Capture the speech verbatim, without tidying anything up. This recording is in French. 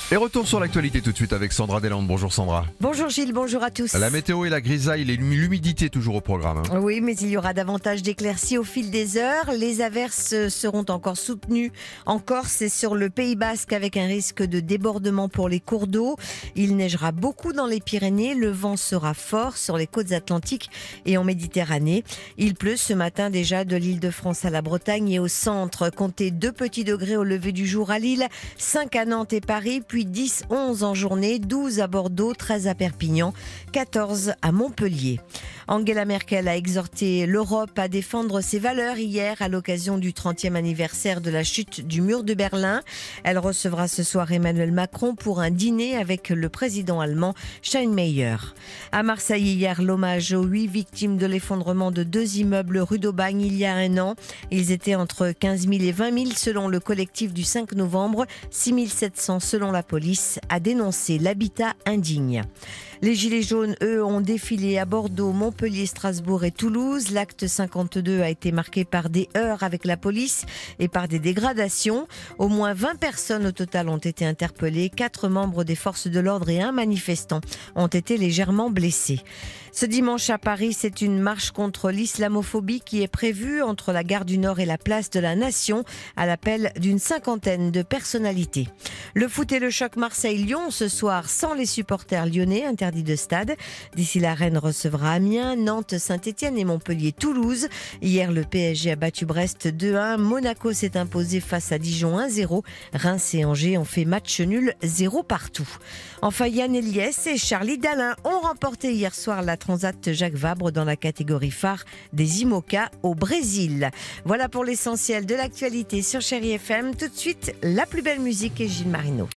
Et retour sur l'actualité tout de suite avec Sandra Deslandes. Bonjour Sandra. Bonjour Gilles, bonjour à tous. La météo et la grisaille, et l'humidité toujours au programme. Hein. Oui, mais il y aura davantage d'éclaircies au fil des heures. Les averses seront encore soutenues en Corse et sur le Pays Basque avec un risque de débordement pour les cours d'eau. Il neigera beaucoup dans les Pyrénées. Le vent sera fort sur les côtes atlantiques et en Méditerranée. Il pleut ce matin déjà de l'Île-de-France à la Bretagne et au centre. Comptez deux petits degrés au lever du jour à Lille, cinq à Nantes et Paris, puis dix, onze en journée, douze à Bordeaux, treize à Perpignan, quatorze à Montpellier. Angela Merkel a exhorté l'Europe à défendre ses valeurs hier à l'occasion du trentième anniversaire de la chute du mur de Berlin. Elle recevra ce soir Emmanuel Macron pour un dîner avec le président allemand Steinmeier. À Marseille hier, l'hommage aux huit victimes de l'effondrement de deux immeubles rue d'Aubagne il y a un an. Ils étaient entre quinze mille et vingt mille selon le collectif du cinq novembre, six mille sept cents selon la police, a dénoncé l'habitat indigne. Les Gilets jaunes, eux, ont défilé à Bordeaux, Montpellier, Strasbourg et Toulouse. L'acte cinquante-deux a été marqué par des heurts avec la police et par des dégradations. Au moins vingt personnes au total ont été interpellées. Quatre membres des forces de l'ordre et un manifestant ont été légèrement blessés. Ce dimanche à Paris, c'est une marche contre l'islamophobie qui est prévue entre la gare du Nord et la place de la Nation à l'appel d'une cinquantaine de personnalités. Le foot et le choc Marseille-Lyon ce soir sans les supporters lyonnais interdits de stade. D'ici là, Rennes recevra Amiens, Nantes, Saint-Etienne et Montpellier-Toulouse. Hier, le P S G a battu Brest deux à un. Monaco s'est imposé face à Dijon un zéro. Reims et Angers ont fait match nul zéro partout. Enfin, Yann Eliès et Charlie Dalin ont remporté hier soir la Transat Jacques Vabre dans la catégorie phare des IMOCA au Brésil. Voilà pour l'essentiel de l'actualité sur Chérie F M. Tout de suite, la plus belle musique et Gilles Marino.